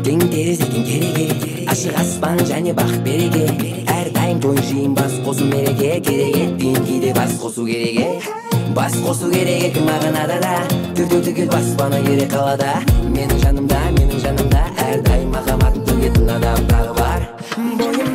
тең терезе тең кереге, ашық аспан және бақ береге, әрдайым той жиын бас қосу мереке, керек еттің кейде бас қосу кереге, бас қосу керек мағынада да, түрде түгел баспана керек қалада. Менің жанымда әрдайым махаббат төгетін адам тағы бар. Бойым